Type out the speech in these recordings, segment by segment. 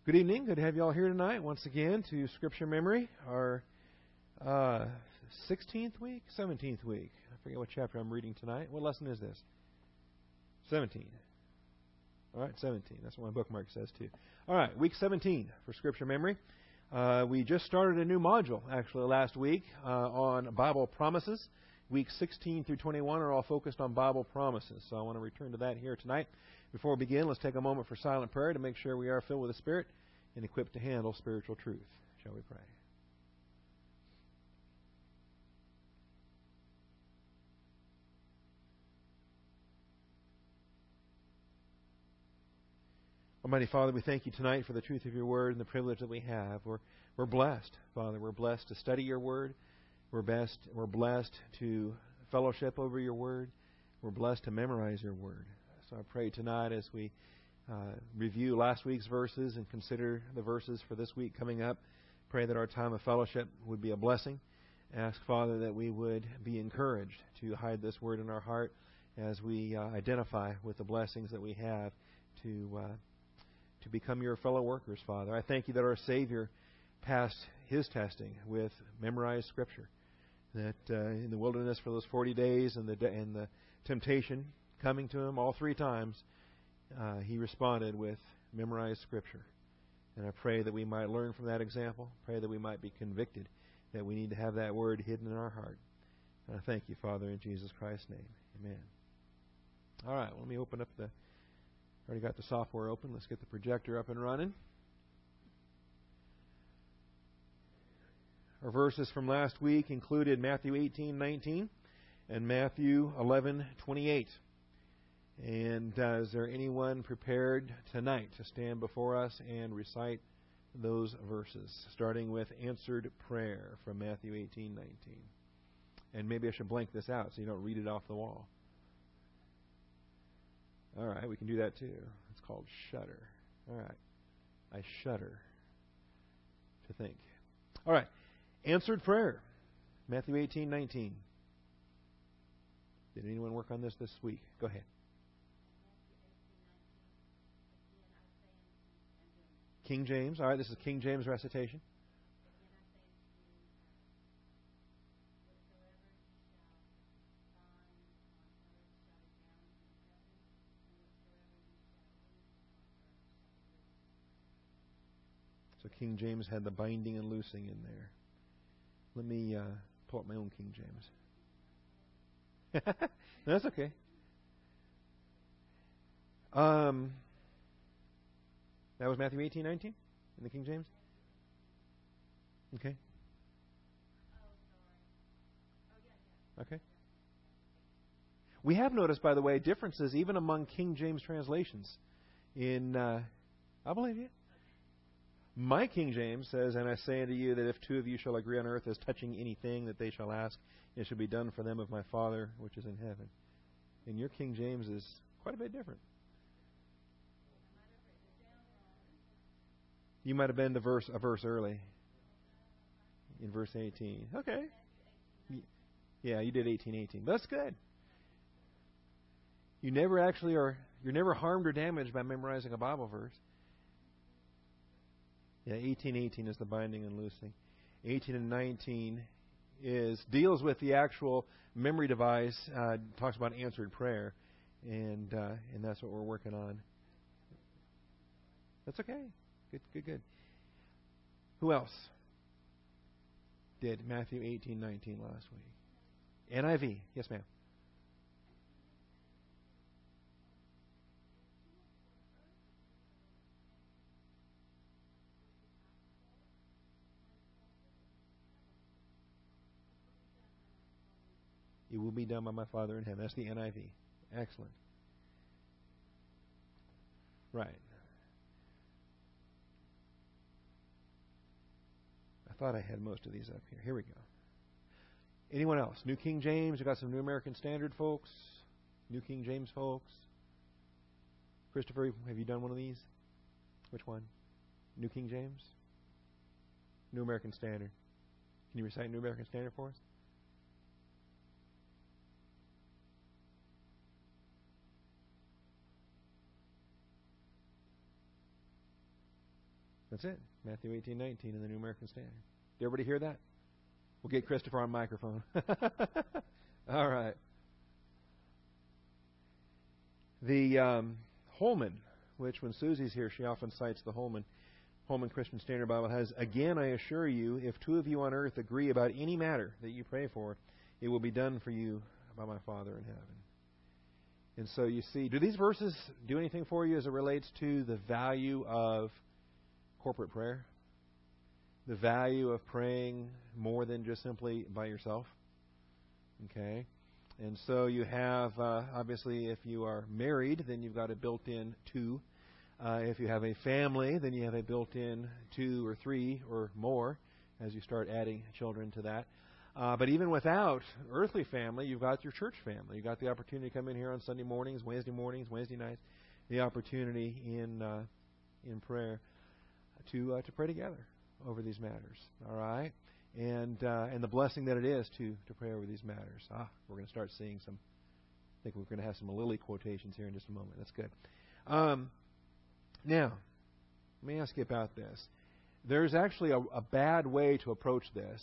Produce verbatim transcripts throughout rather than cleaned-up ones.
Good evening. Good to have you all here tonight once again to Scripture Memory, our uh, sixteenth week, seventeenth week. I forget what chapter I'm reading tonight. What lesson is this? seventeen. All right, seventeen. That's what my bookmark says too. All right, week seventeen for Scripture Memory. Uh, we just started a new module actually last week uh, on Bible promises. Weeks sixteen through twenty-one are all focused on Bible promises. So I want to return to that here tonight. Before we begin, let's take a moment for silent prayer to make sure we are filled with the Spirit and equipped to handle spiritual truth. Shall we pray? Almighty Father, we thank you tonight for the truth of your word and the privilege that we have. We're, we're blessed, Father. We're blessed to study your word. We're, best, we're blessed to fellowship over your word. We're blessed to memorize your word. So I pray tonight as we uh, review last week's verses and consider the verses for this week coming up, pray that our time of fellowship would be a blessing. Ask, Father, that we would be encouraged to hide this word in our heart as we uh, identify with the blessings that we have to uh, to become your fellow workers, Father. I thank you that our Savior passed his testing with memorized Scripture. That uh, in the wilderness for those forty days and the and the temptation coming to him all three times, uh, he responded with memorized Scripture. And I pray that we might learn from that example. Pray that we might be convicted that we need to have that word hidden in our heart. And I thank you, Father, in Jesus Christ's name. Amen. All right, well, let me open up the... Already got the software open. Let's get the projector up and running. Our verses from last week included Matthew eighteen nineteen and Matthew eleven twenty-eight. And uh, is there anyone prepared tonight to stand before us and recite those verses, starting with answered prayer from Matthew eighteen nineteen? And maybe I should blank this out so you don't read it off the wall. All right, we can do that too. It's called shudder. All right. I shudder to think. All right. Answered prayer. Matthew eighteen nineteen. Did anyone work on this this week? Go ahead. King James. All right, this is King James recitation. So King James had the binding and loosing in there. Let me uh, pull up my own King James. That's okay. Um, that was Matthew eighteen nineteen in the King James? Okay. Okay. We have noticed, by the way, differences even among King James translations. In, uh, I believe you. My King James says, "And I say unto you that if two of you shall agree on earth as touching anything that they shall ask, it shall be done for them of my Father which is in heaven." And your King James is quite a bit different. You might have been the verse a verse early, in verse eighteen. Okay. Yeah, you did eighteen eighteen. That's good. You never actually are. You're never harmed or damaged by memorizing a Bible verse. Yeah, eighteen eighteen is the binding and loosing. eighteen and nineteen is deals with the actual memory device. Uh, talks about answered prayer, and uh, and that's what we're working on. That's okay. Good, good, good. Who else did Matthew eighteen nineteen last week? N I V. Yes, ma'am. It will be done by my Father in heaven. That's the N I V. Excellent. Right. I thought I had most of these up here. Here we go. Anyone else? New King James? We got some New American Standard folks. New King James folks. Christopher, have you done one of these? Which one? New King James? New American Standard. Can you recite New American Standard for us? That's it. Matthew eighteen nineteen in the New American Standard. Did everybody hear that? We'll get Christopher on microphone. All right. The um, Holman, which when Susie's here, she often cites the Holman. Holman Christian Standard Bible has, again, I assure you, if two of you on earth agree about any matter that you pray for, it will be done for you by my Father in heaven. And so you see, do these verses do anything for you as it relates to the value of corporate prayer? The value of praying more than just simply by yourself? Okay. And so you have, uh, obviously, if you are married, then you've got a built-in two. Uh, if you have a family, then you have a built-in two or three or more as you start adding children to that. Uh, but even without earthly family, you've got your church family. You've got the opportunity to come in here on Sunday mornings, Wednesday mornings, Wednesday nights, the opportunity in uh, in prayer to uh, to pray together over these matters. All right? And uh, and the blessing that it is to, to pray over these matters. Ah, we're going to start seeing some, I think we're going to have some Lily quotations here in just a moment. That's good. Um, now, let me ask you about this. There's actually a, a bad way to approach this.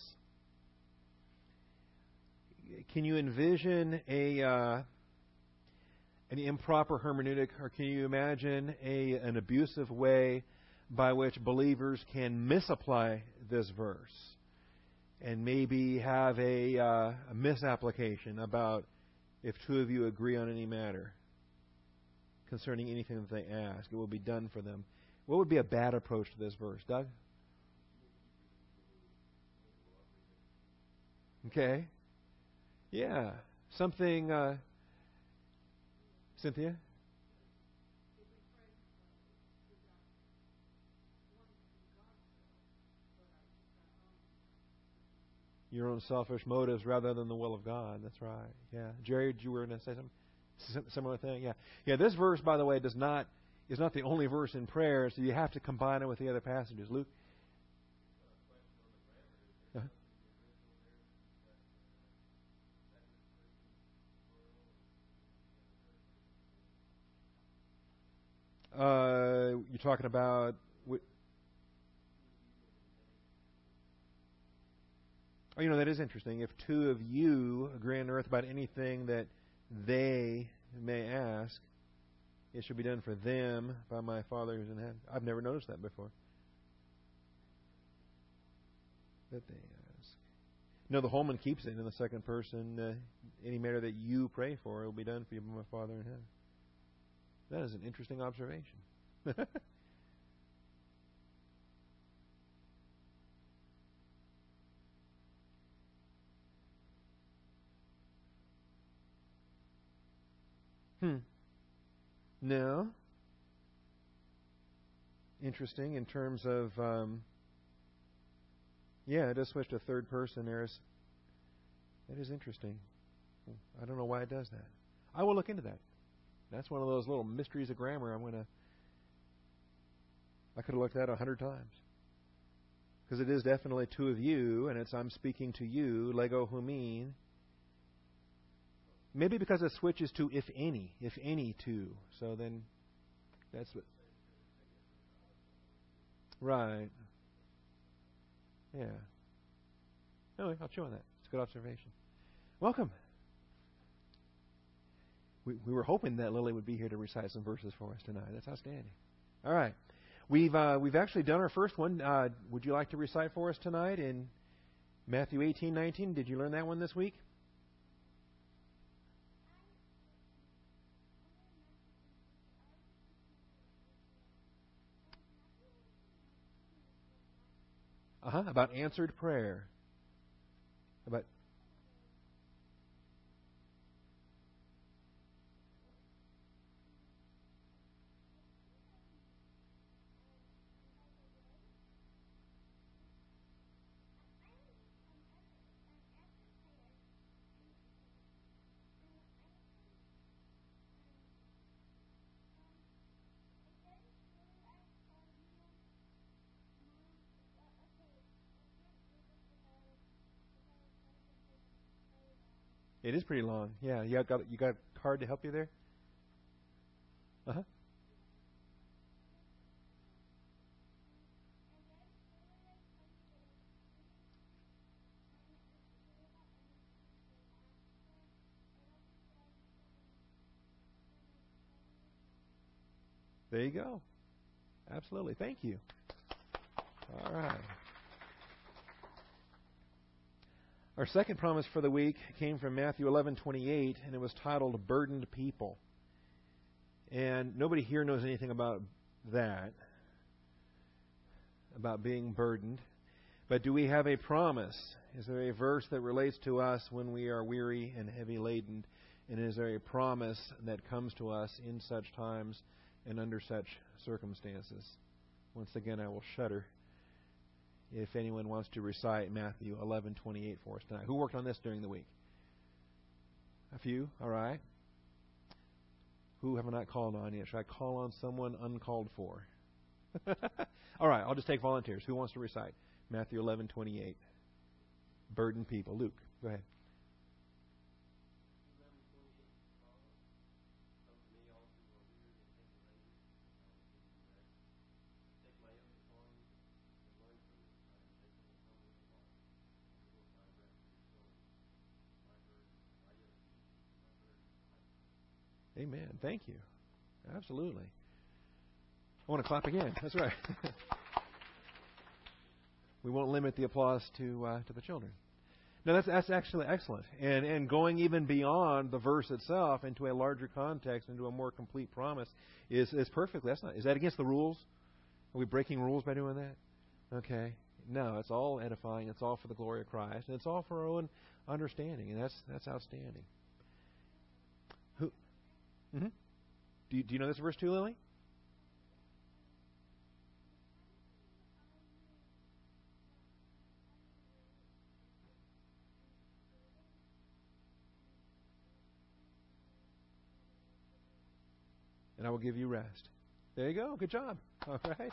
Can you envision a uh, an improper hermeneutic, or can you imagine a an abusive way by which believers can misapply this verse and maybe have a, uh, a misapplication about if two of you agree on any matter concerning anything that they ask, it will be done for them? What would be a bad approach to this verse, Doug? Okay. Yeah. Something, uh, Cynthia? Your own selfish motives rather than the will of God. That's right. Yeah. Jerry, you were going to say something? Similar thing? Yeah. Yeah, this verse, by the way, does not is not the only verse in prayer, so you have to combine it with the other passages. Luke? Uh-huh. Uh, you're talking about... Oh, you know, that is interesting. If two of you agree on earth about anything that they may ask, it should be done for them by my Father who's in heaven. I've never noticed that before. That they ask. No, the Holman keeps it in the second person. Uh, any matter that you pray for, it will be done for you by my Father in heaven. That is an interesting observation. Hmm. No. Interesting in terms of, um, yeah, it does switch to third person. There's, that is interesting. I don't know why it does that. I will look into that. That's one of those little mysteries of grammar I'm going to, I could have looked at a hundred times. Because it is definitely two of you, and it's I'm speaking to you, lego humin. Maybe because it switches to if any, if any two. So then that's what. Right. Yeah. Anyway, I'll chew on that. It's a good observation. Welcome. We, we were hoping that Lily would be here to recite some verses for us tonight. That's outstanding. All right. We've uh, we've actually done our first one. Uh, would you like to recite for us tonight in Matthew eighteen nineteen? Did you learn that one this week? Uh-huh, about answered prayer. About it is pretty long. Yeah, you got you got a card to help you there? Uh-huh. There you go. Absolutely. Thank you. All right. Our second promise for the week came from Matthew eleven twenty-eight, and it was titled Burdened People. And nobody here knows anything about that, about being burdened. But do we have a promise? Is there a verse that relates to us when we are weary and heavy laden? And is there a promise that comes to us in such times and under such circumstances? Once again, I will shudder if anyone wants to recite Matthew eleven twenty-eight for us tonight. Who worked on this during the week? A few? All right. Who have I not called on yet? Should I call on someone uncalled for? All right, I'll just take volunteers. Who wants to recite Matthew eleven twenty-eight? Burdened people. Luke, go ahead. Amen. Thank you. Absolutely. I want to clap again. That's right. We won't limit the applause to uh, to the children. No, that's that's actually excellent. And and going even beyond the verse itself into a larger context, into a more complete promise, is is perfectly. That's not. Is that against the rules? Are we breaking rules by doing that? Okay. No, it's all edifying. It's all for the glory of Christ, and it's all for our own understanding, and that's that's outstanding. Who? Mm-hmm. Do you, do you know this verse too, Lily? And I will give you rest. There you go. Good job. All right.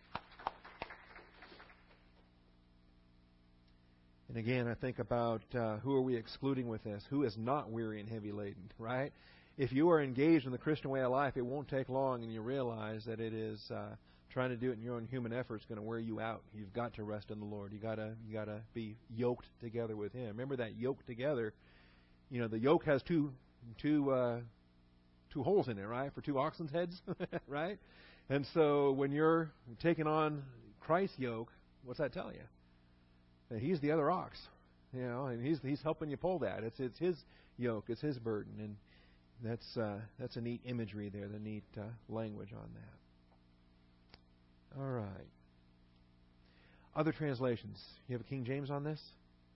And again, I think about uh, who are we excluding with this? Who is not weary and heavy laden, right? If you are engaged in the Christian way of life, it won't take long, and you realize that it is uh, trying to do it in your own human effort is going to wear you out. You've got to rest in the Lord. You gotta you gotta be yoked together with Him. Remember that yoked together. You know, the yoke has two two uh, two holes in it, right? For two oxen's heads, right? And so when you're taking on Christ's yoke, what's that tell you? That He's the other ox, you know, and He's He's helping you pull that. It's it's His yoke, it's His burden, and that's uh, that's a neat imagery there, the neat uh, language on that. All right. Other translations. You have a King James on this?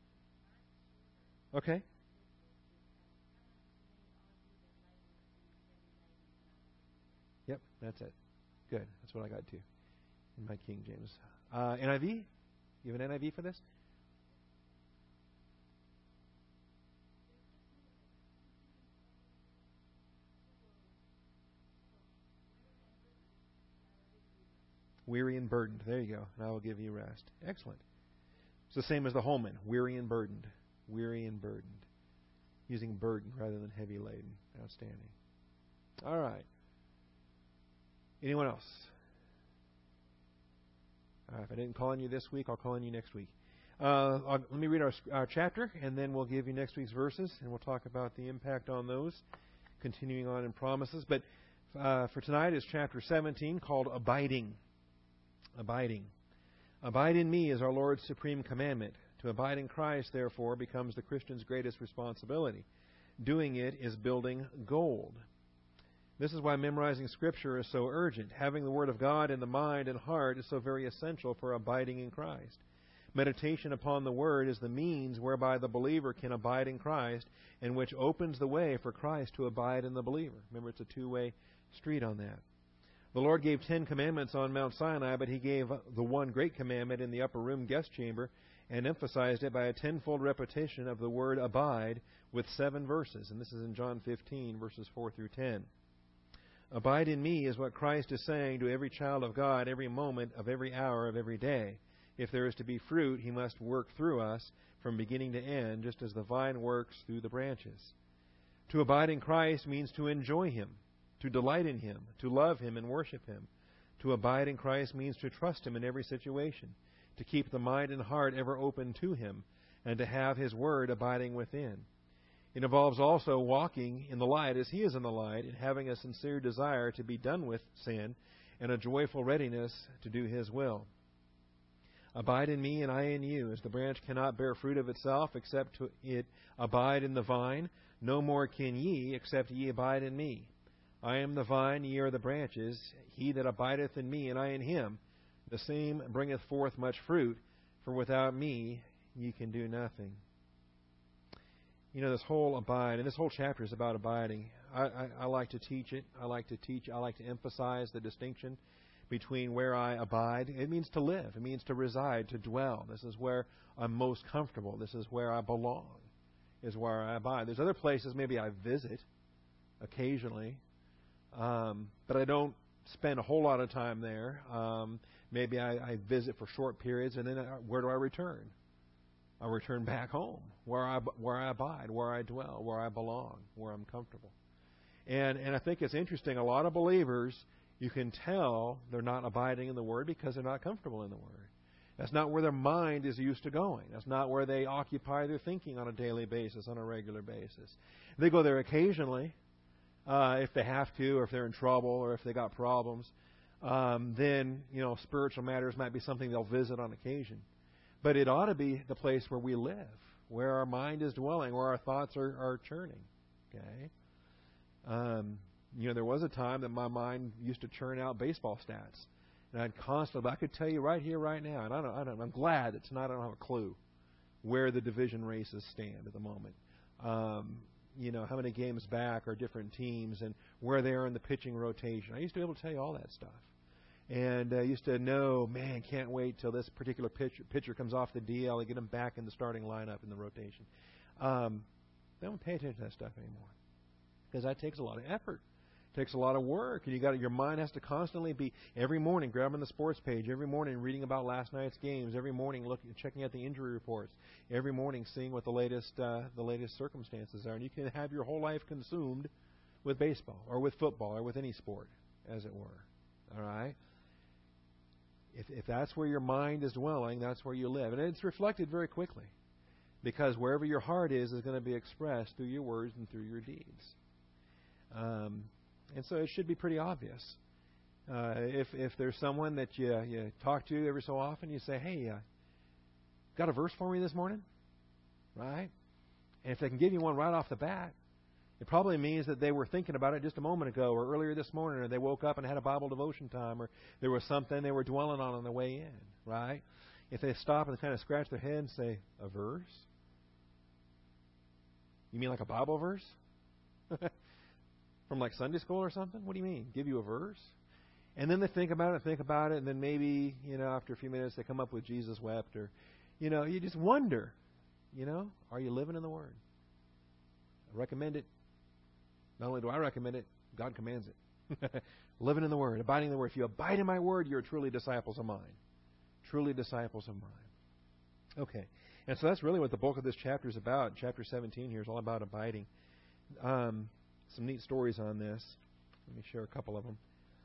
Okay. Yep, that's it. Good. That's what I got too in my King James. Uh, N I V? You have an N I V for this? Weary and burdened. There you go. And I will give you rest. Excellent. It's the same as the Holman. Weary and burdened. Weary and burdened. Using burden rather than heavy laden. Outstanding. All right. Anyone else? Uh, if I didn't call on you this week, I'll call on you next week. Uh, let me read our, our chapter, and then we'll give you next week's verses, and we'll talk about the impact on those, continuing on in promises. But uh, for tonight is chapter seventeen, called Abiding. Abiding. Abide in me is our Lord's supreme commandment. To abide in Christ, therefore, becomes the Christian's greatest responsibility. Doing it is building gold. This is why memorizing Scripture is so urgent. Having the Word of God in the mind and heart is so very essential for abiding in Christ. Meditation upon the Word is the means whereby the believer can abide in Christ, and which opens the way for Christ to abide in the believer. Remember, it's a two-way street on that. The Lord gave Ten Commandments on Mount Sinai, but He gave the one great commandment in the upper room guest chamber and emphasized it by a tenfold repetition of the word abide with seven verses. And this is in John fifteen, verses four through ten. Abide in me is what Christ is saying to every child of God every moment of every hour of every day. If there is to be fruit, He must work through us from beginning to end, just as the vine works through the branches. To abide in Christ means to enjoy Him, to delight in Him, to love Him and worship Him. To abide in Christ means to trust Him in every situation, to keep the mind and heart ever open to Him, and to have His Word abiding within. It involves also walking in the light as He is in the light and having a sincere desire to be done with sin and a joyful readiness to do His will. Abide in me and I in you. As the branch cannot bear fruit of itself except to it abide in the vine, no more can ye except ye abide in me. I am the vine, ye are the branches. He that abideth in me and I in him, the same bringeth forth much fruit, for without me ye can do nothing. You know, this whole abide, and this whole chapter is about abiding. I, I, I like to teach it. I like to teach. I like to emphasize the distinction between where I abide. It means to live. It means to reside, to dwell. This is where I'm most comfortable. This is where I belong, is where I abide. There's other places maybe I visit occasionally, um, but I don't spend a whole lot of time there. Um, maybe I, I visit for short periods, and then I, where do I return? I return back home, where I where I abide, where I dwell, where I belong, where I'm comfortable. And and I think it's interesting. A lot of believers, you can tell they're not abiding in the Word because they're not comfortable in the Word. That's not where their mind is used to going. That's not where they occupy their thinking on a daily basis, on a regular basis. They go there occasionally, uh, if they have to, or if they're in trouble, or if they got problems. Um, then, you know, spiritual matters might be something they'll visit on occasion. But it ought to be the place where we live, where our mind is dwelling, where our thoughts are, are churning. Okay? Um, you know, there was a time that my mind used to churn out baseball stats. And I'd constantly, I could tell you right here, right now, and I don't, I don't, I'm glad that tonight I don't have a clue where the division races stand at the moment. Um, you know, how many games back are different teams and where they are in the pitching rotation. I used to be able to tell you all that stuff. And I uh, used to know, man, can't wait till this particular pitcher, pitcher comes off the D L and get him back in the starting lineup in the rotation. Um, they don't pay attention to that stuff anymore because that takes a lot of effort. It takes a lot of work, and you got your mind has to constantly be every morning grabbing the sports page, every morning reading about last night's games, every morning looking, checking out the injury reports, every morning seeing what the latest uh, the latest circumstances are, and you can have your whole life consumed with baseball or with football or with any sport, as it were. All right. If, if that's where your mind is dwelling, that's where you live. And it's reflected very quickly because wherever your heart is is going to be expressed through your words and through your deeds. Um, and so it should be pretty obvious. Uh, if if there's someone that you, you talk to every so often, you say, hey, uh, got a verse for me this morning? Right? And if they can give you one right off the bat, it probably means that they were thinking about it just a moment ago or earlier this morning, or they woke up and had a Bible devotion time, or there was something they were dwelling on on their way in, right? If they stop and kind of scratch their head and say, a verse? You mean like a Bible verse? From like Sunday school or something? What do you mean? Give you a verse? And then they think about it and think about it, and then maybe, you know, after a few minutes they come up with Jesus wept, or, you know, you just wonder, you know, are you living in the Word? I recommend it. Not only do I recommend it, God commands it. Living in the Word, abiding in the Word. If you abide in my Word, you're truly disciples of mine. Truly disciples of mine. Okay. And so that's really what the bulk of this chapter is about. Chapter seventeen here is all about abiding. Um, some neat stories on this. Let me share a couple of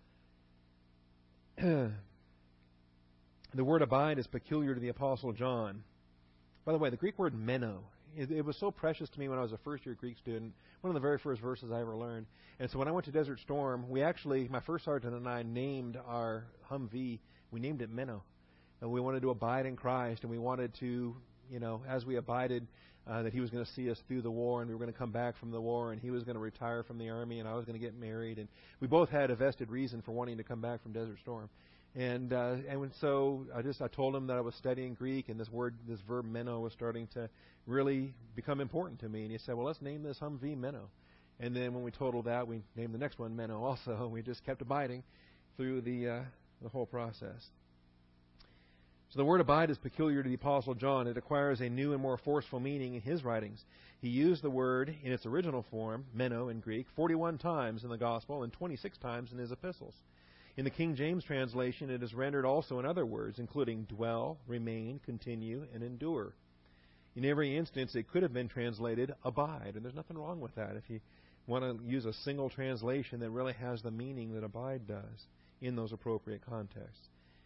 them. The word abide is peculiar to the Apostle John. By the way, the Greek word meno, It, it was so precious to me when I was a first-year Greek student. One of the very first verses I ever learned. And so when I went to Desert Storm, we actually, my first sergeant and I named our Humvee, we named it Meno. And we wanted to abide in Christ, and we wanted to, you know, as we abided, uh, that He was going to see us through the war, and we were going to come back from the war, and He was going to retire from the Army, and I was going to get married. And we both had a vested reason for wanting to come back from Desert Storm. And uh, and so I just I told him that I was studying Greek, and this word, this verb meno, was starting to really become important to me. And he said, "Well, let's name this Humvee Meno." And then when we totaled that, we named the next one Meno also. And we just kept abiding through the uh, the whole process. So the word abide is peculiar to the Apostle John. It acquires a new and more forceful meaning in his writings. He used the word in its original form, meno in Greek, forty-one times in the Gospel and twenty-six times in his epistles. In the King James translation, it is rendered also in other words, including dwell, remain, continue, and endure. In every instance, it could have been translated abide, and there's nothing wrong with that if you want to use a single translation that really has the meaning that abide does in those appropriate contexts.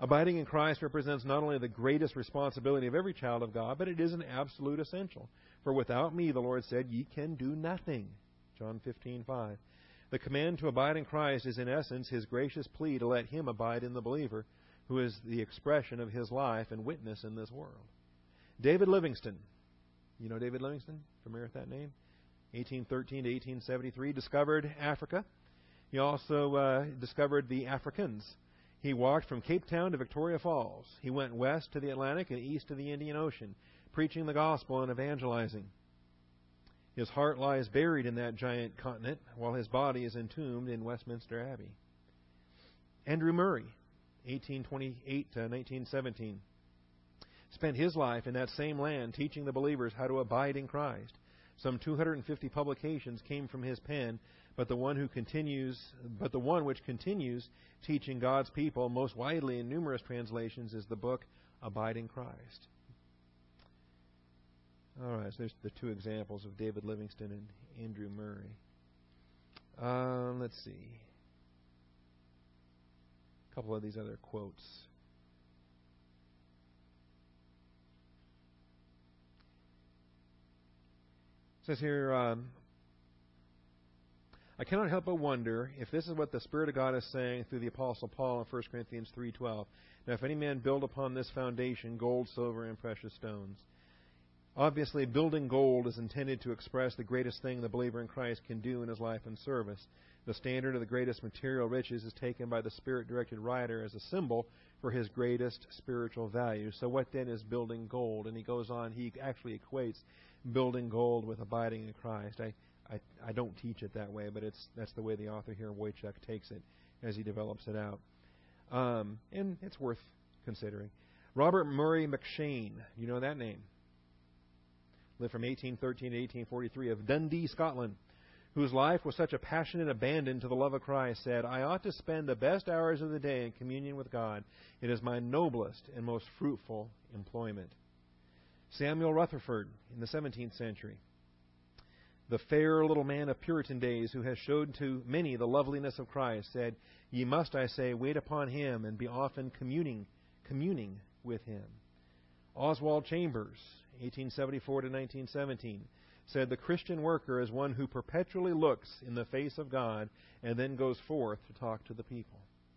Abiding in Christ represents not only the greatest responsibility of every child of God, but it is an absolute essential. For without me, the Lord said, ye can do nothing. John fifteen five. The command to abide in Christ is in essence His gracious plea to let Him abide in the believer, who is the expression of His life and witness in this world. David Livingstone. You know David Livingstone? Familiar with that name? eighteen thirteen to eighteen seventy-three. Discovered Africa. He also uh, discovered the Africans. He walked from Cape Town to Victoria Falls. He went west to the Atlantic and east to the Indian Ocean, preaching the gospel and evangelizing. His heart lies buried in that giant continent, while his body is entombed in Westminster Abbey. Andrew Murray, eighteen twenty-eight to nineteen seventeen, spent his life in that same land teaching the believers how to abide in Christ. Some two hundred fifty publications came from his pen, but the one who continues, but the one which continues teaching God's people most widely in numerous translations is the book Abide in Christ. All right, so there's the two examples of David Livingstone and Andrew Murray. Uh, let's see. A couple of these other quotes. It says here, um, I cannot help but wonder if this is what the Spirit of God is saying through the Apostle Paul in First Corinthians three twelve. Now, if any man build upon this foundation gold, silver, and precious stones. Obviously, building gold is intended to express the greatest thing the believer in Christ can do in his life and service. The standard of the greatest material riches is taken by the Spirit-directed writer as a symbol for his greatest spiritual value. So what then is building gold? And he goes on, he actually equates building gold with abiding in Christ. I, I, I don't teach it that way, but it's that's the way the author here, Wojciech, takes it as he develops it out. Um, and it's worth considering. Robert Murray McShane, you know that name? Lived from eighteen thirteen to eighteen forty-three, of Dundee, Scotland, whose life was such a passionate abandon to the love of Christ, said, I ought to spend the best hours of the day in communion with God. It is my noblest and most fruitful employment. Samuel Rutherford, in the seventeenth century, the fair little man of Puritan days who has showed to many the loveliness of Christ, said, Ye must, I say, wait upon Him and be often communing, communing with Him. Oswald Chambers, eighteen seventy-four to nineteen seventeen, said, The Christian worker is one who perpetually looks in the face of God and then goes forth to talk to the people.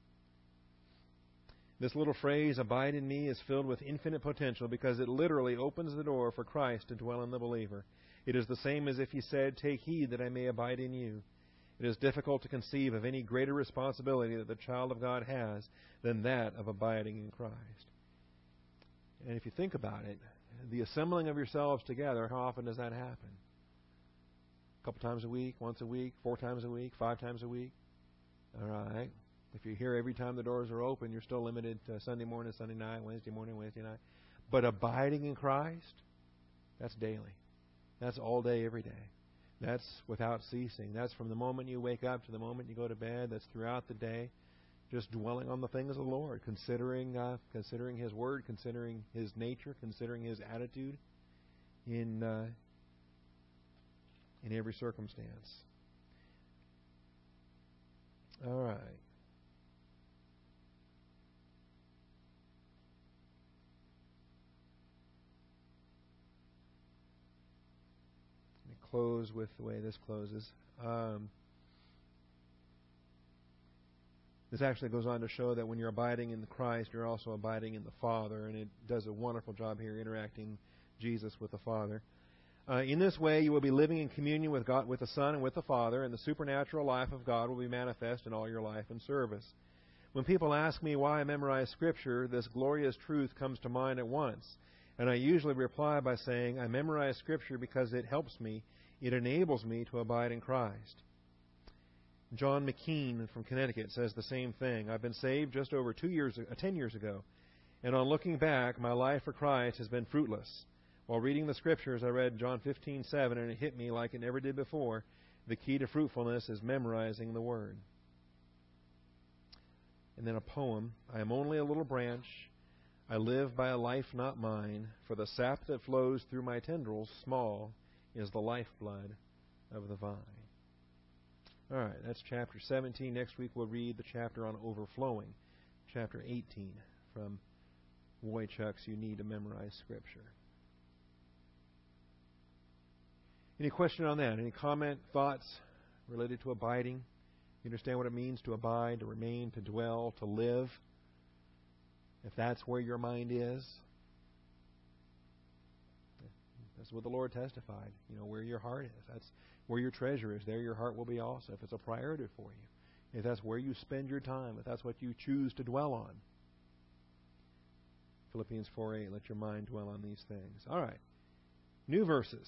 This little phrase, abide in me, is filled with infinite potential because it literally opens the door for Christ to dwell in the believer. It is the same as if He said, Take heed that I may abide in you. It is difficult to conceive of any greater responsibility that the child of God has than that of abiding in Christ. And if you think about it, the assembling of yourselves together, how often does that happen? A couple times a week, once a week, four times a week, five times a week? All right. If you're here every time the doors are open, you're still limited to Sunday morning, Sunday night, Wednesday morning, Wednesday night. But abiding in Christ, that's daily. That's all day, every day. That's without ceasing. That's from the moment you wake up to the moment you go to bed. That's throughout the day. Just dwelling on the things of the Lord, considering uh, considering His Word, considering His nature, considering His attitude in uh, in every circumstance. All right. Let me close with the way this closes. Um, This actually goes on to show that when you're abiding in Christ, you're also abiding in the Father, and it does a wonderful job here interacting Jesus with the Father. Uh, in this way, you will be living in communion with God, with the Son, and with the Father, and the supernatural life of God will be manifest in all your life and service. When people ask me why I memorize Scripture, this glorious truth comes to mind at once, and I usually reply by saying, I memorize Scripture because it helps me, it enables me to abide in Christ. John McKean from Connecticut says the same thing. I've been saved just over two years, uh, ten years ago, and on looking back, my life for Christ has been fruitless. While reading the Scriptures, I read John fifteen seven, and it hit me like it never did before. The key to fruitfulness is memorizing the Word. And then a poem. I am only a little branch. I live by a life not mine. For the sap that flows through my tendrils, small, is the lifeblood of the vine. All right, that's chapter seventeen. Next week we'll read the chapter on overflowing, chapter eighteen. from Wojciech's You Need to Memorize Scripture. Any question on that? Any comment, thoughts related to abiding? You understand what it means to abide, to remain, to dwell, to live? If that's where your mind is, that's what the Lord testified. You know, where your heart is. That's where your treasure is. There your heart will be also, if it's a priority for you. If that's where you spend your time, if that's what you choose to dwell on. Philippians four eight, let your mind dwell on these things. All right. New verses.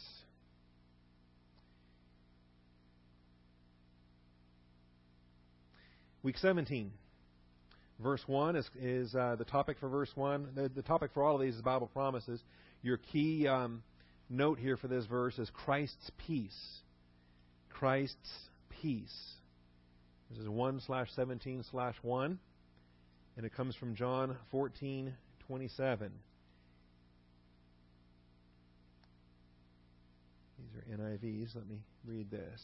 Week seventeen. Verse one is, is uh, the topic for verse one. The, the topic for all of these is Bible promises. Your key um, note here for this verse is Christ's peace. Christ's peace. This is one slash seventeen slash one. And it comes from John fourteen twenty-seven. These are N I Vs. Let me read this.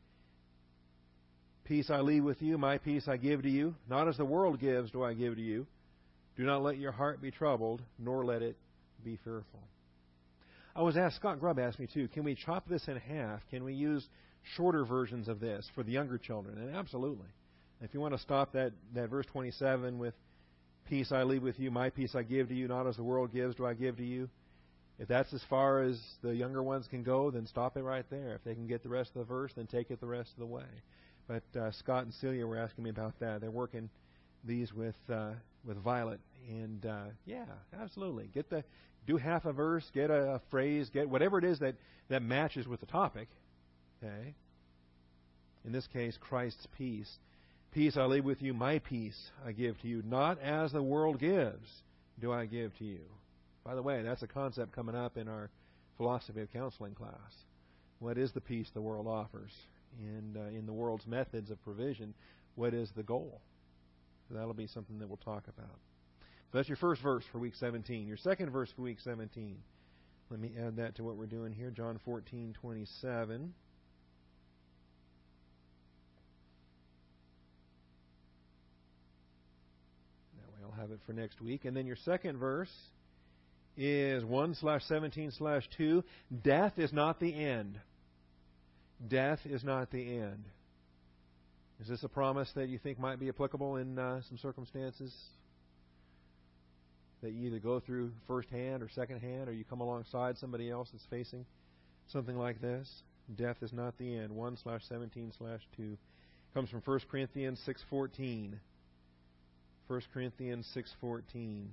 Peace I leave with you, my peace I give to you. Not as the world gives do I give to you. Do not let your heart be troubled, nor let it be fearful. I was asked, Scott Grubb asked me too, can we chop this in half? Can we use shorter versions of this for the younger children? And absolutely. If you want to stop that, that verse twenty-seven with peace I leave with you, my peace I give to you, not as the world gives do I give to you. If that's as far as the younger ones can go, then stop it right there. If they can get the rest of the verse, then take it the rest of the way. But uh, Scott and Celia were asking me about that. They're working these with uh, with Violet, and uh, yeah, absolutely. Get the do half a verse, get a, a phrase, get whatever it is that, that matches with the topic. Okay. In this case, Christ's peace. Peace I leave with you, my peace I give to you. Not as the world gives do I give to you. By the way, that's a concept coming up in our philosophy of counseling class. What is the peace the world offers? And uh, in the world's methods of provision, what is the goal? So that'll be something that we'll talk about. So that's your first verse for week seventeen. Your second verse for week seventeen. Let me add that to what we're doing here. John fourteen twenty-seven. That way I'll have it for next week. And then your second verse is one slash seventeen slash two. Death is not the end. Death is not the end. Is this a promise that you think might be applicable in uh, some circumstances that you either go through firsthand or secondhand, or you come alongside somebody else that's facing something like this? Death is not the end. one slash seventeen slash two comes from First Corinthians six fourteen. First Corinthians six fourteen.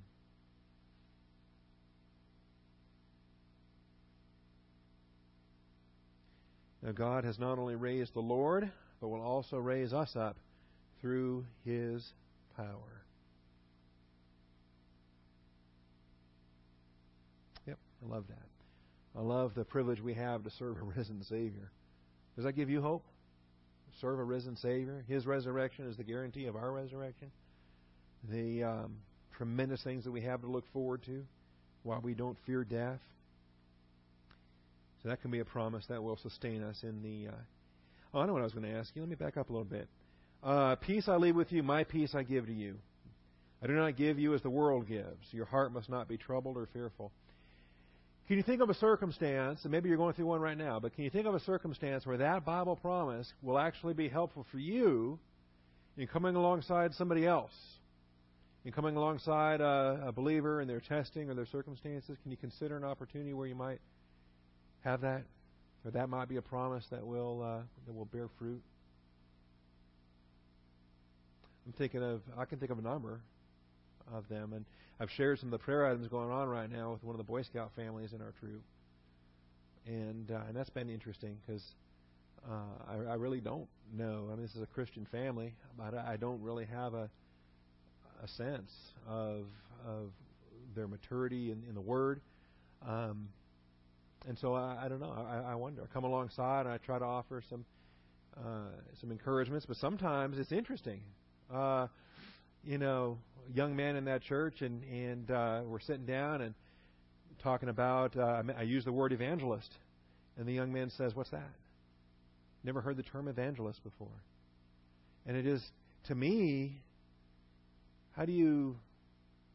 Now God has not only raised the Lord, but will also raise us up through His power. Yep, I love that. I love the privilege we have to serve a risen Savior. Does that give you hope? Serve a risen Savior. His resurrection is the guarantee of our resurrection. The um, tremendous things that we have to look forward to while we don't fear death. So that can be a promise that will sustain us in the... Uh, oh, I know what I was going to ask you. Let me back up a little bit. Uh, peace I leave with you, my peace I give to you. I do not give you as the world gives. Your heart must not be troubled or fearful. Can you think of a circumstance, and maybe you're going through one right now, but can you think of a circumstance where that Bible promise will actually be helpful for you in coming alongside somebody else? In coming alongside a, a believer in their testing or their circumstances? Can you consider an opportunity where you might have that, or that might be a promise that will uh, that will bear fruit? I'm thinking of, I can think of a number of them, and I've shared some of the prayer items going on right now with one of the Boy Scout families in our troop, and uh, and that's been interesting because uh, I, I really don't know. I mean, this is a Christian family, but I don't really have a a sense of of their maturity in, in the Word. Um, And so I, I don't know. I, I wonder. I come alongside and I try to offer some uh, some encouragements. But sometimes it's interesting. Uh, you know, a young man in that church, and and uh, we're sitting down and talking about. Uh, I use the word evangelist, and the young man says, "What's that? Never heard the term evangelist before." And it is, to me, how do you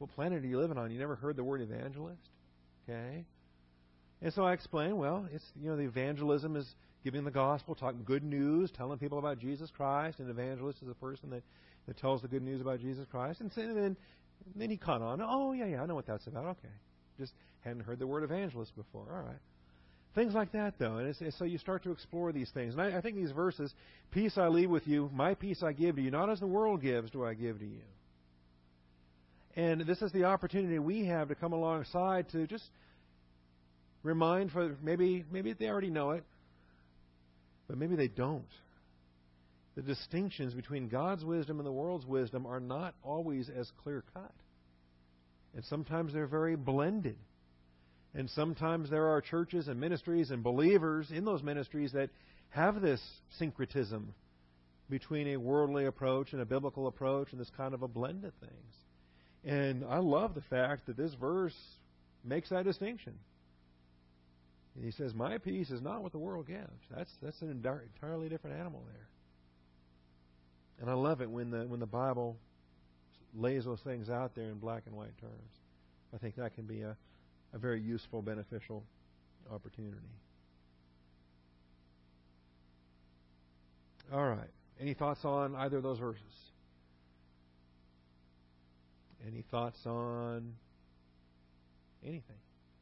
what planet are you living on? You never heard the word evangelist? Okay. And so I explained, well, it's, you know, the evangelism is giving the gospel, talking good news, telling people about Jesus Christ. An evangelist is a person that, that tells the good news about Jesus Christ. And, so, and then, and then he caught on. Oh, yeah, yeah, I know what that's about. Okay. Just hadn't heard the word evangelist before. All right. Things like that, though. And it's, it's, so you start to explore these things. And I, I think these verses, peace I leave with you, my peace I give to you, not as the world gives do I give to you. And this is the opportunity we have to come alongside to just remind, for maybe maybe they already know it, but maybe they don't. The distinctions between God's wisdom and the world's wisdom are not always as clear-cut. And sometimes they're very blended. And sometimes there are churches and ministries and believers in those ministries that have this syncretism between a worldly approach and a biblical approach and this kind of a blend of things. And I love the fact that this verse makes that distinction. And he says, my peace is not what the world gives. That's that's an entirely different animal there. And I love it when the when the Bible lays those things out there in black and white terms. I think that can be a, a very useful, beneficial opportunity. All right. Any thoughts on either of those verses? Any thoughts on anything?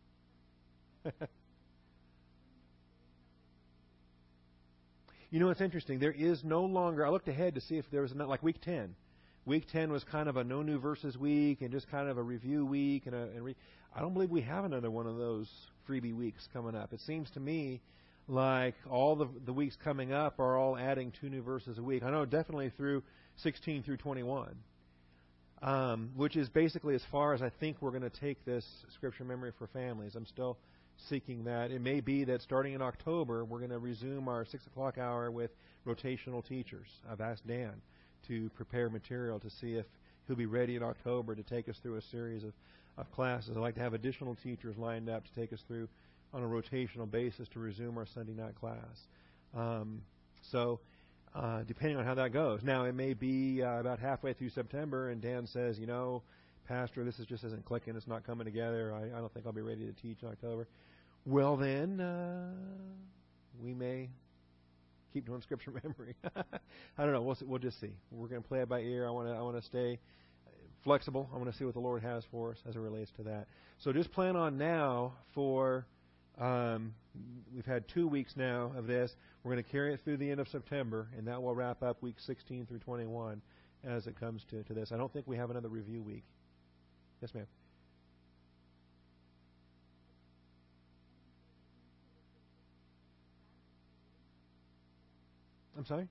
You know, it's interesting. There is no longer, I looked ahead to see if there was, not like week ten. Week ten was kind of a no new verses week and just kind of a review week. And, a, and re, I don't believe we have another one of those freebie weeks coming up. It seems to me like all the, the weeks coming up are all adding two new verses a week. I know definitely through sixteen through twenty-one, um, which is basically as far as I think we're going to take this Scripture Memory for Families. I'm still seeking that. It may be that starting in October, we're going to resume our six o'clock hour with rotational teachers. I've asked Dan to prepare material to see if he'll be ready in October to take us through a series of, of classes. I'd like to have additional teachers lined up to take us through on a rotational basis to resume our Sunday night class. Um, so, uh, depending on how that goes. Now, it may be uh, about halfway through September, and Dan says, you know, Pastor, this is just isn't clicking. It's not coming together. I, I don't think I'll be ready to teach in October. Well, then, uh, we may keep doing Scripture Memory. I don't know. We'll, we'll just see. We're going to play it by ear. I want to I want to stay flexible. I want to see what the Lord has for us as it relates to that. So just plan on now for, um, we've had two weeks now of this. We're going to carry it through the end of September, and that will wrap up week sixteen through twenty-one as it comes to, to this. I don't think we have another review week. Yes, ma'am. I'm sorry?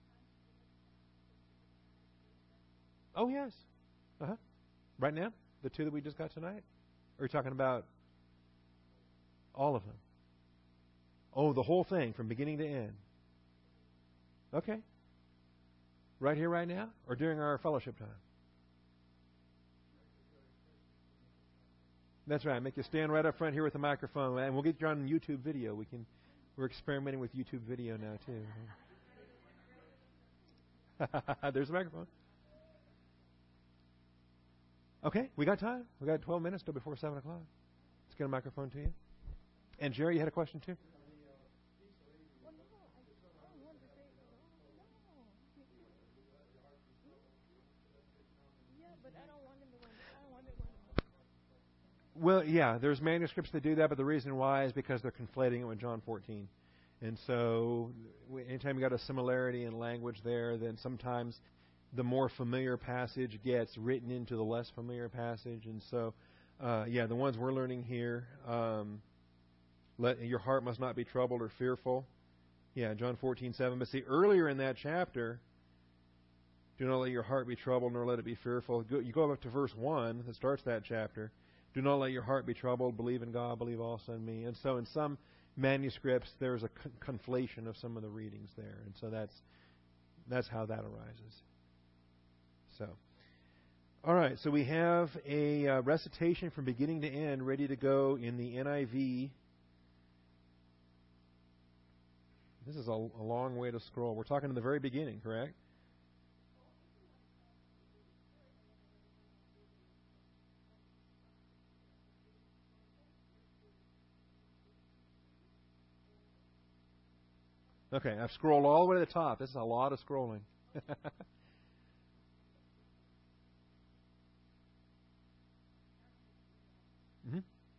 Oh, yes. Uh-huh. Right now? The two that we just got tonight? Or are you talking about all of them? Oh, the whole thing from beginning to end. Okay. Right here, right now? Or during our fellowship time? That's right. Make you stand right up front here with the microphone, and we'll get you on YouTube video. We can. We're experimenting with YouTube video now too. There's the microphone. Okay, we got time. We got twelve minutes till before seven o'clock. Let's get a microphone to you. And Jerry, you had a question too. Well, yeah, there's manuscripts that do that, but the reason why is because they're conflating it with John fourteen. And so anytime you got a similarity in language there, then sometimes the more familiar passage gets written into the less familiar passage. And so, uh, yeah, the ones we're learning here, um, let your heart must not be troubled or fearful. Yeah, John fourteen seven. But see, earlier in that chapter, do not let your heart be troubled, nor let it be fearful. You go up to verse one that starts that chapter. Do not let your heart be troubled. Believe in God. Believe also in me. And so in some manuscripts, there's a con- conflation of some of the readings there. And so that's that's how that arises. So, all right. So we have a uh, recitation from beginning to end ready to go in the N I V. This is a, a long way to scroll. We're talking in the very beginning, correct? Okay, I've scrolled all the way to the top. This is a lot of scrolling. mm-hmm.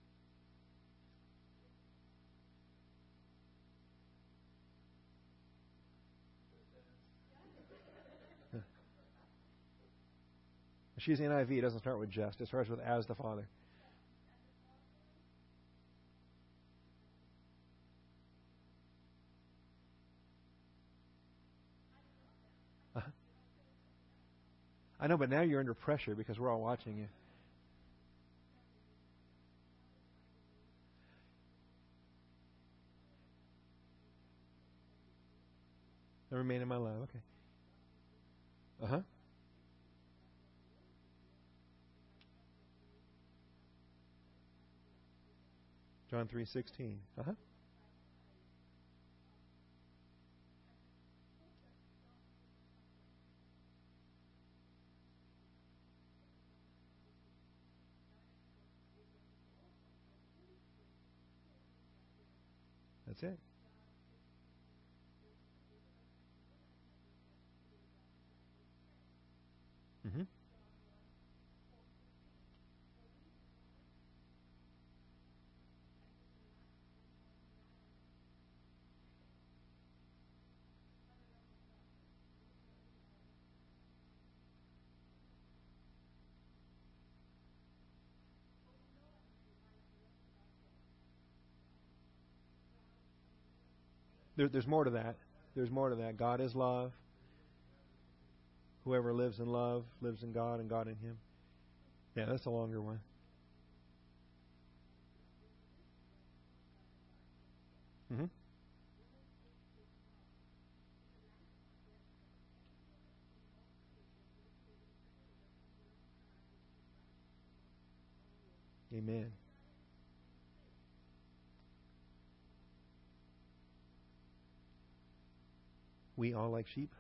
She's N I V. It doesn't start with just. It starts with as the Father. Uh-huh. I know, but now you're under pressure because we're all watching you. And remain in my love. Okay. Uh-huh. John three sixteen. Uh-huh. That's it. Mm-hmm. There, there's more to that. There's more to that. God is love. Whoever lives in love lives in God and God in him. Yeah, that's a longer one. Mm-hmm. Amen. We all like sheep.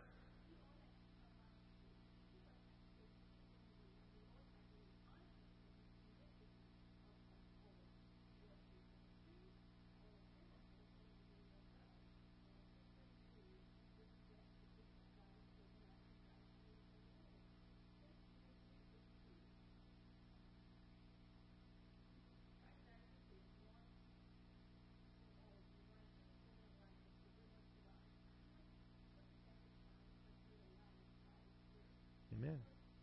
Amen.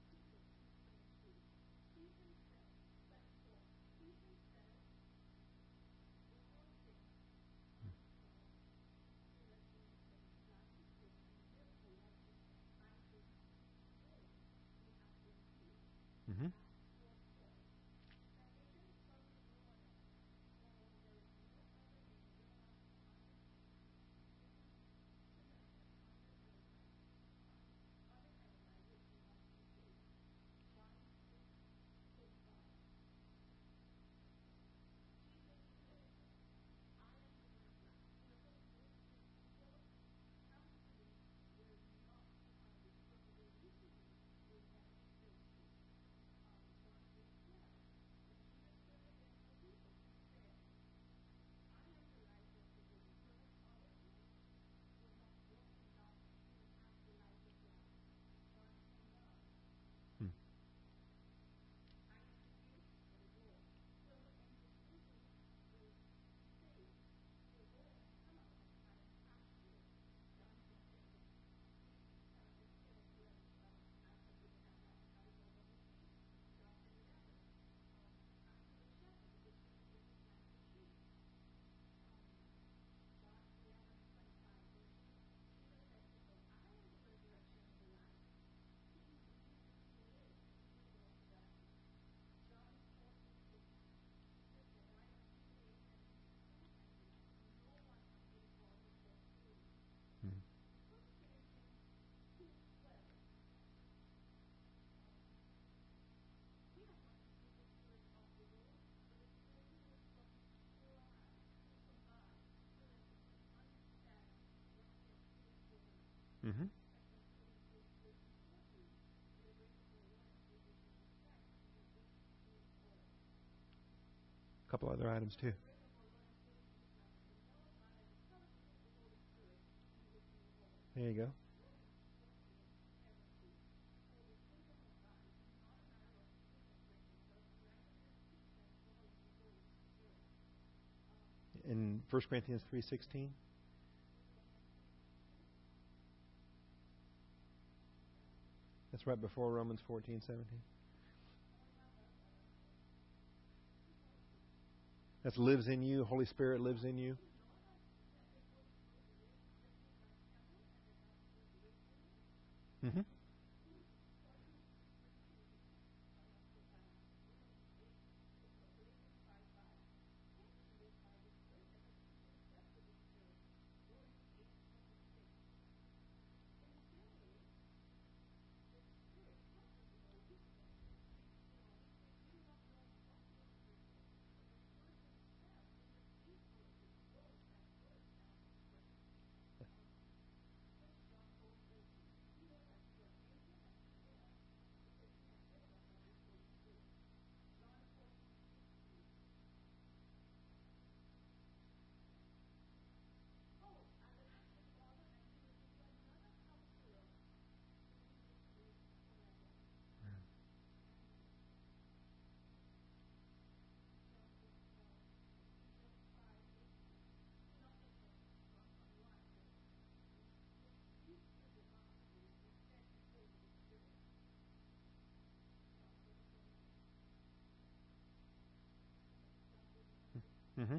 Mm-hmm. Hmm. Hmm. Mm-hmm. A couple other items too. There you go. In First Corinthians three sixteen. That's right before Romans fourteen seventeen. That lives in you. Holy Spirit lives in you. Mm-hmm. Mm-hmm.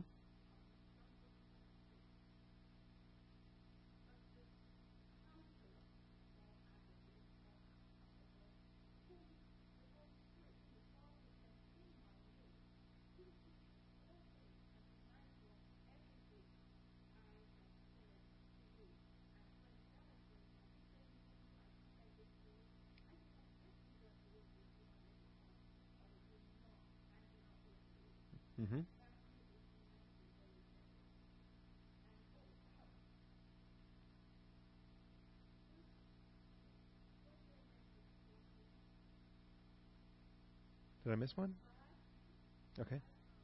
Mm-hmm. Did I miss one? Okay.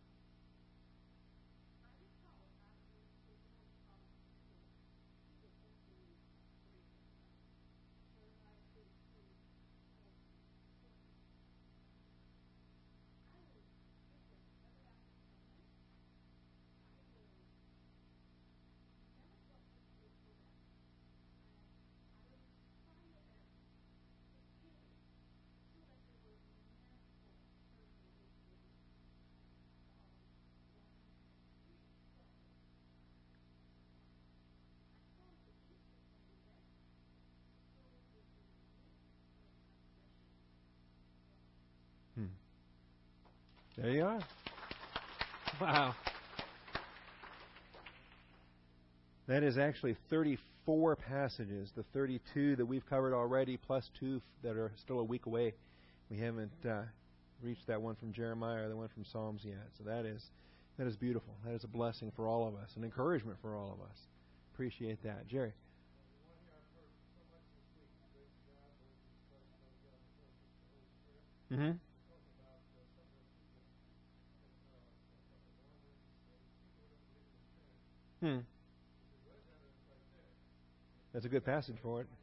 Hmm. There you are. Wow. That is actually thirty-four passages. The thirty-two that we've covered already, plus two that are still a week away. We haven't uh, reached that one from Jeremiah or the one from Psalms yet. So that is that is beautiful. That is a blessing for all of us, an encouragement for all of us. Appreciate that, Jerry. Mm-hmm. Hmm. That's a good passage for it.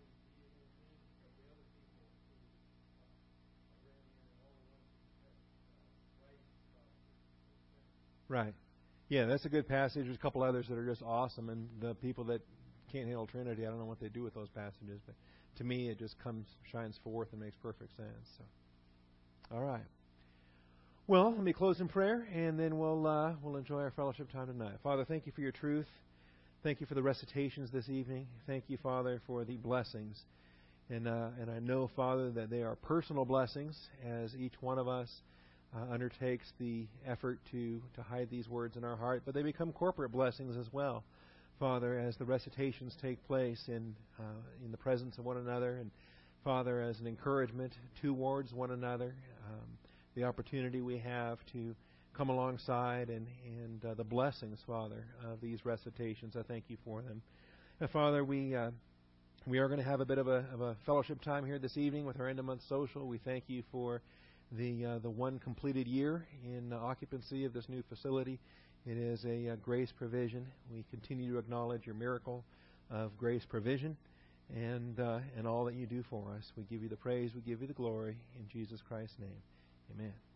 Right. Yeah, that's a good passage. There's a couple others that are just awesome, and the people that can't handle Trinity, I don't know what they do with those passages, but to me, it just comes, shines forth, and makes perfect sense. So, all right. Well, let me close in prayer, and then we'll uh, we'll enjoy our fellowship time tonight. Father, thank you for your truth. Thank you for the recitations this evening. Thank you, Father, for the blessings. And uh, and I know, Father, that they are personal blessings as each one of us uh, undertakes the effort to, to hide these words in our heart. But they become corporate blessings as well, Father, as the recitations take place in uh, in the presence of one another. And, Father, as an encouragement towards one another, um, the opportunity we have to come alongside and, and uh, the blessings, Father, of these recitations. I thank you for them. And, Father, we... Uh, We are going to have a bit of a, of a fellowship time here this evening with our end-of-month social. We thank you for the uh, the one completed year in uh, occupancy of this new facility. It is a, a grace provision. We continue to acknowledge your miracle of grace provision. and uh, and all that you do for us. We give you the praise. We give you the glory. In Jesus Christ's name, amen.